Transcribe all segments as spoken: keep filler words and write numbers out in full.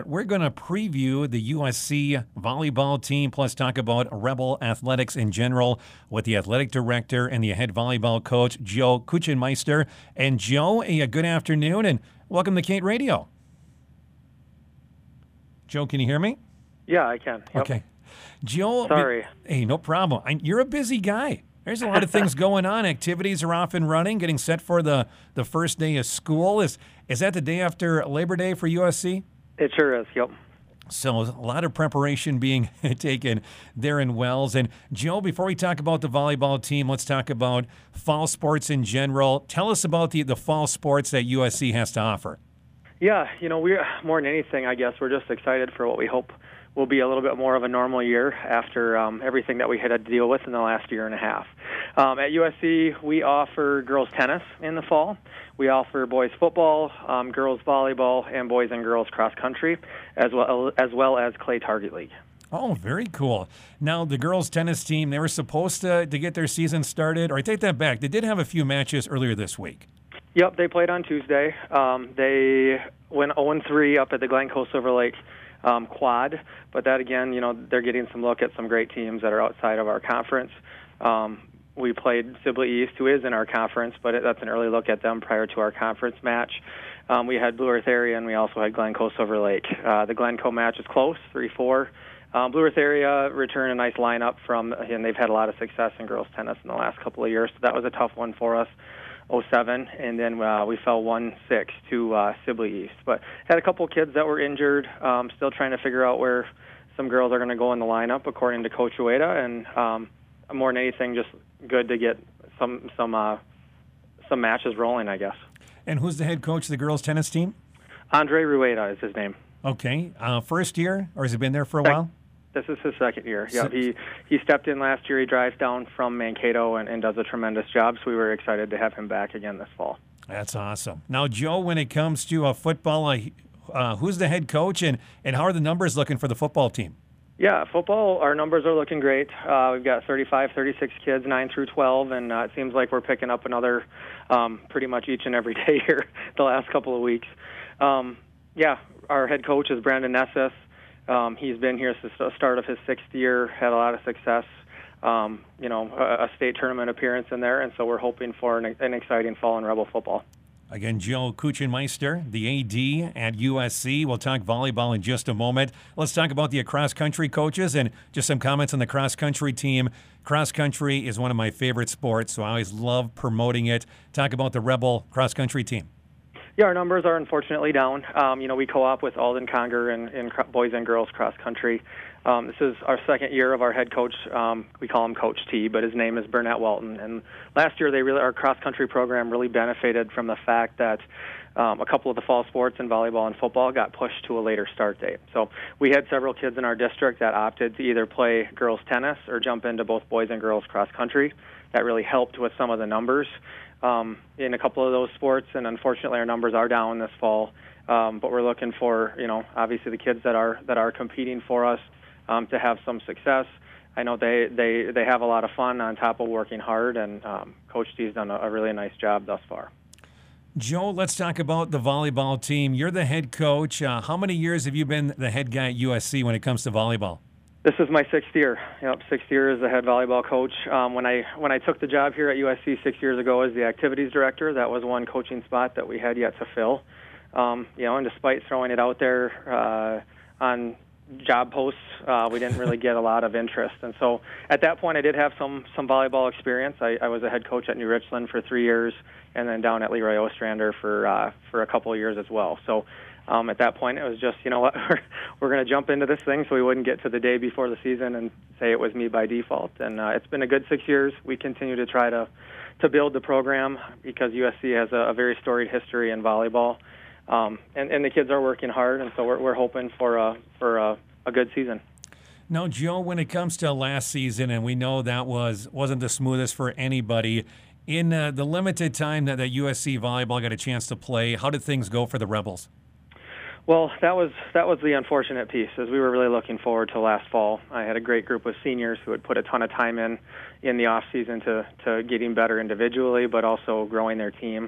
we're going to preview the U S C volleyball team, plus talk about Rebel athletics in general with the athletic director and the head volleyball coach, Joe Kuchenmeister. And Joe, a good afternoon, and welcome to Kate Radio. Joe, can you hear me? Yeah, I can. Yep. Okay. Joe. Sorry. Hey, no problem. I, you're a busy guy. There's a lot of things going on. Activities are off and running, getting set for the, the first day of school. Is is that the day after Labor Day for U S C? It sure is, yep. So a lot of preparation being taken there in Wells. And Joe, before we talk about the volleyball team, let's talk about fall sports in general. Tell us about the, the fall sports that U S C has to offer. Yeah, you know, we're more than anything, I guess, we're just excited for what we hope will be a little bit more of a normal year after um, everything that we had to deal with in the last year and a half. Um, at U S C, we offer girls tennis in the fall. We offer boys football, um, girls volleyball, and boys and girls cross country, as well as well as clay target league. Oh, very cool. Now, the girls tennis team, they were supposed to, to get their season started, or I take that back. They did have a few matches earlier this week. Yep, they played on Tuesday. Um, they went oh and three up at the Glencoe Silver Lake um, quad, but that again, you know, they're getting some look at some great teams that are outside of our conference. Um, we played Sibley East, who is in our conference, but it, that's an early look at them prior to our conference match. Um, we had Blue Earth Area, and we also had Glencoe Silver Lake. Uh, the Glencoe match is close, three four. Um, Blue Earth Area returned a nice lineup from, and they've had a lot of success in girls tennis in the last couple of years, so that was a tough one for us. oh seven, and then uh, we fell one six to uh, Sibley East. But had a couple kids that were injured, um, still trying to figure out where some girls are going to go in the lineup, according to Coach Ueda, and um, more than anything, just good to get some some uh, some matches rolling, I guess. And who's the head coach of the girls tennis team? Andre Rueda is his name. Okay. Uh, first year, or has he been there for a while? This is his second year. Yeah, he he stepped in last year. He drives down from Mankato and, and does a tremendous job. So we were excited to have him back again this fall. That's awesome. Now, Joe, when it comes to uh, football, uh, uh, who's the head coach, and, and how are the numbers looking for the football team? Yeah, football, our numbers are looking great. Uh, we've got thirty-five, thirty-six kids, nine through twelve, and uh, it seems like we're picking up another um, pretty much each and every day here the last couple of weeks. Um, yeah, our head coach is Brandon Nessis. Um, he's been here since the start of his sixth year, had a lot of success, um, you know, a, a state tournament appearance in there, and so we're hoping for an, an exciting fall in Rebel football. Again, Joe Kuchenmeister, the A D at U S C. We'll talk volleyball in just a moment. Let's talk about the cross-country coaches and just some comments on the cross-country team. Cross-country is one of my favorite sports, so I always love promoting it. Talk about the Rebel cross-country team. Yeah, our numbers are unfortunately down. Um, you know, we co-op with Alden Conger in, in boys and girls cross country. Um, this is our second year of our head coach. Um, we call him Coach T, but his name is Burnett Welton. And last year, they really our cross country program really benefited from the fact that um, a couple of the fall sports in volleyball and football got pushed to a later start date. So we had several kids in our district that opted to either play girls tennis or jump into both boys and girls cross country. That really helped with some of the numbers um, in a couple of those sports, and unfortunately our numbers are down this fall. Um, but we're looking for, you know, obviously the kids that are that are competing for us um, to have some success. I know they, they, they have a lot of fun on top of working hard, and um, Coach T's done a, a really nice job thus far. Joe, let's talk about the volleyball team. You're the head coach. Uh, how many years have you been the head guy at U S C when it comes to volleyball? This is my sixth year. Yep, sixth year as the head volleyball coach. Um, when I when I took the job here at U S C six years ago as the activities director, that was one coaching spot that we had yet to fill. Um, you know, and despite throwing it out there uh, on job posts, uh, we didn't really get a lot of interest. And so at that point, I did have some some volleyball experience. I, I was a head coach at New Richland for three years, and then down at Leroy Ostrander for uh, for a couple of years as well. So. Um, at that point, it was just, you know what, we're, we're going to jump into this thing so we wouldn't get to the day before the season and say it was me by default. And uh, it's been a good six years. We continue to try to, to build the program because U S C has a, a very storied history in volleyball. Um, and, and the kids are working hard, and so we're, we're hoping for, a, for a, a good season. Now, Joe, when it comes to last season, and we know that was, wasn't the smoothest for anybody, in uh, the limited time that, that U S C volleyball got a chance to play, how did things go for the Rebels? Well, that was that was the unfortunate piece, as we were really looking forward to last fall. I had a great group of seniors who had put a ton of time in in the off season to to getting better individually, but also growing their team.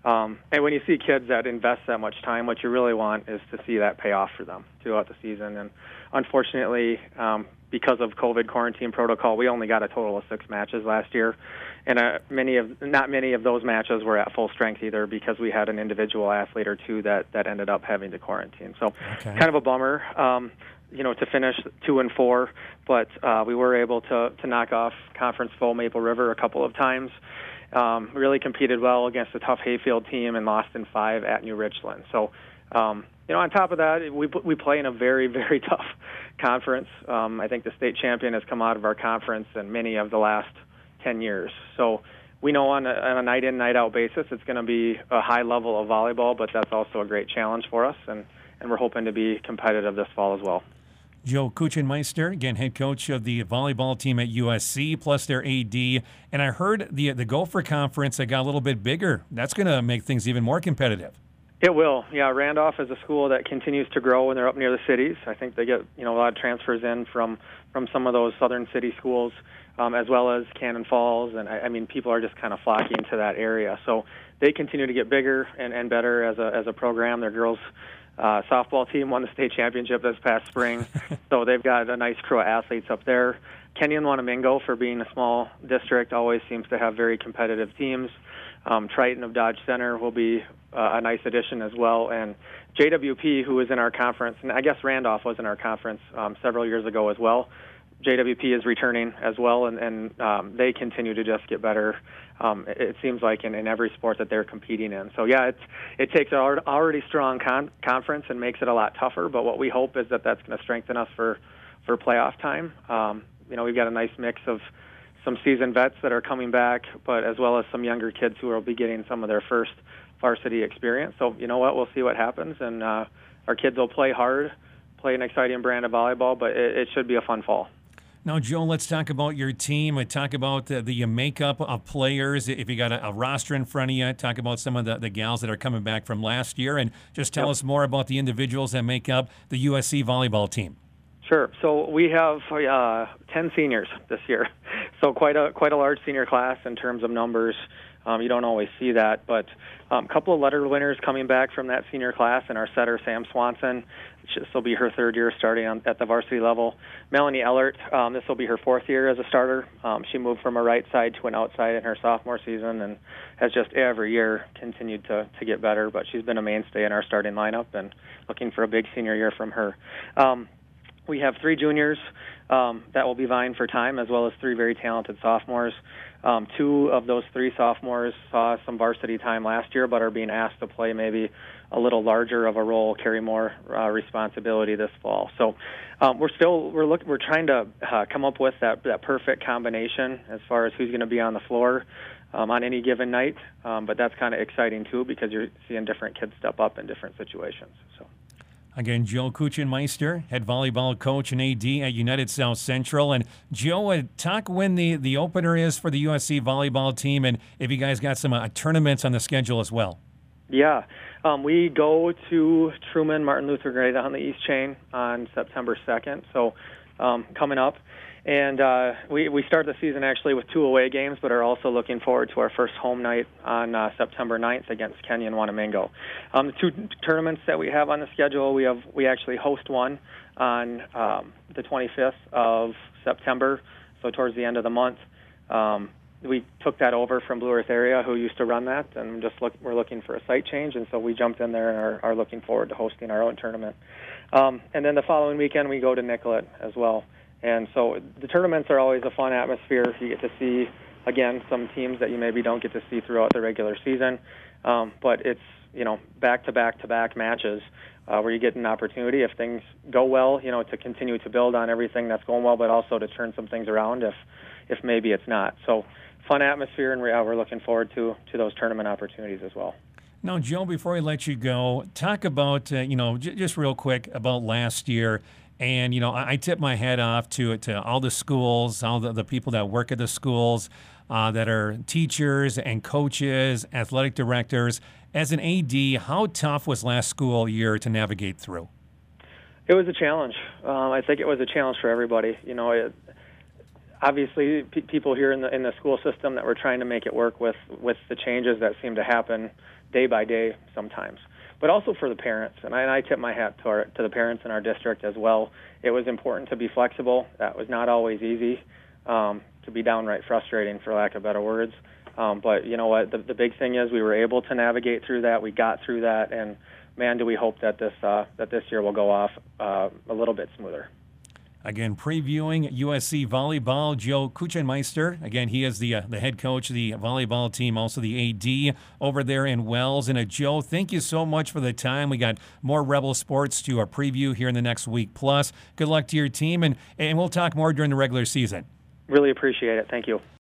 Um, and when you see kids that invest that much time, what you really want is to see that pay off for them throughout the season. And unfortunately, um, because of COVID quarantine protocol, we only got a total of six matches last year, and uh, many of not many of those matches were at full strength either, because we had an individual athlete or two that that ended up having to quarantine. So, okay. Kind of a bummer. Um, you know, to finish two and four, but uh, we were able to to knock off conference foe Maple River a couple of times. Um, really competed well against a tough Hayfield team and lost in five at New Richland. So, um, you know, on top of that, we we play in a very, very tough conference. Um, I think the state champion has come out of our conference in many of the last ten years. So we know on a, on a night-in, night-out basis it's going to be a high level of volleyball, but that's also a great challenge for us, and, and we're hoping to be competitive this fall as well. Joe Kuchenmeister, again, head coach of the volleyball team at U S C, plus their A D. And I heard the the Gopher Conference that got a little bit bigger. That's going to make things even more competitive. It will. Yeah, Randolph is a school that continues to grow when they're up near the cities. I think they get you know a lot of transfers in from, from some of those southern city schools, um, as well as Cannon Falls. And, I, I mean, people are just kind of flocking to that area. So they continue to get bigger and, and better as a as a program. Their girls Uh, softball team won the state championship this past spring, so they've got a nice crew of athletes up there. Kenyon Wanamingo, for being a small district, always seems to have very competitive teams. Um, Triton of Dodge Center will be uh, a nice addition as well. And J W P, who is in our conference, and I guess Randolph was in our conference um, several years ago as well. J W P is returning as well, and, and um, they continue to just get better. Um, it, it seems like in, in every sport that they're competing in. So yeah, it's, it takes an already strong con- conference and makes it a lot tougher. But what we hope is that that's going to strengthen us for, for playoff time. Um, you know, we've got a nice mix of some seasoned vets that are coming back, but as well as some younger kids who will be getting some of their first varsity experience. So you know what, we'll see what happens, and uh, our kids will play hard, play an exciting brand of volleyball, but it, it should be a fun fall. Now, Joe, let's talk about your team. I talk about the, the makeup of players. If you got a, a roster in front of you, talk about some of the, the gals that are coming back from last year, and just tell yep. us more about the individuals that make up the U S C volleyball team. Sure. So we have uh, ten seniors this year, so quite a quite a large senior class in terms of numbers. Um, you don't always see that, but a um, couple of letter winners coming back from that senior class, and our setter, Sam Swanson. This will be her third year starting on, at the varsity level. Melanie Ellert, um, this will be her fourth year as a starter. Um, she moved from a right side to an outside in her sophomore season and has just every year continued to, to get better, but she's been a mainstay in our starting lineup, and looking for a big senior year from her. Um, we have three juniors um, that will be vying for time, as well as three very talented sophomores. Um, two of those three sophomores saw some varsity time last year, but are being asked to play maybe a little larger of a role, carry more uh, responsibility this fall. So um, we're still we're look we're trying to uh, come up with that that perfect combination as far as who's going to be on the floor um, on any given night. Um, but that's kind of exciting too, because you're seeing different kids step up in different situations. So. Again, Joe Kuchenmeister, head volleyball coach and A D at United South Central. And Joe, uh, talk when the, the opener is for the U S C volleyball team, and if you guys got some uh, tournaments on the schedule as well. Yeah, um, we go to Truman Martin Luther Gray on the East Chain on September second, so um, coming up. And uh, we, we start the season actually with two away games, but are also looking forward to our first home night on uh, September ninth against Kenyon Wanamingo. Um, the two tournaments that we have on the schedule, we have we actually host one on um, the twenty-fifth of September, so towards the end of the month. Um, we took that over from Blue Earth Area, who used to run that, and just look, we're looking for a site change, and so we jumped in there and are, are looking forward to hosting our own tournament. Um, and then the following weekend, we go to Nicollet as well. And so the tournaments are always a fun atmosphere. You get to see, again, some teams that you maybe don't get to see throughout the regular season. Um, but it's, you know, back-to-back-to-back matches uh, where you get an opportunity, if things go well, you know, to continue to build on everything that's going well, but also to turn some things around if, if maybe it's not. So fun atmosphere, and we're looking forward to, to those tournament opportunities as well. Now, Joe, before I let you go, talk about, uh, you know, j- just real quick about last year. And, you know, I, I tip my hat off to to all the schools, all the, the people that work at the schools, uh, that are teachers and coaches, athletic directors. As an A D, how tough was last school year to navigate through? It was a challenge. Um, I think it was a challenge for everybody. You know, it, obviously, pe- people here in the in the school system that were trying to make it work with, with the changes that seemed to happen day by day sometimes. But also for the parents, and I, and I tip my hat to, our, to the parents in our district as well. It was important to be flexible. That was not always easy, um, to be downright frustrating, for lack of better words. Um, but you know what? The, the big thing is we were able to navigate through that. We got through that, and man, do we hope that this uh, that this year will go off uh, a little bit smoother. Again, previewing U S C volleyball, Joe Kuchenmeister. Again, he is the uh, the head coach of the volleyball team, also the A D over there in Wells. And uh, Joe, thank you so much for the time. We got more Rebel sports to uh, preview here in the next week. Plus, good luck to your team, and, and we'll talk more during the regular season. Really appreciate it. Thank you.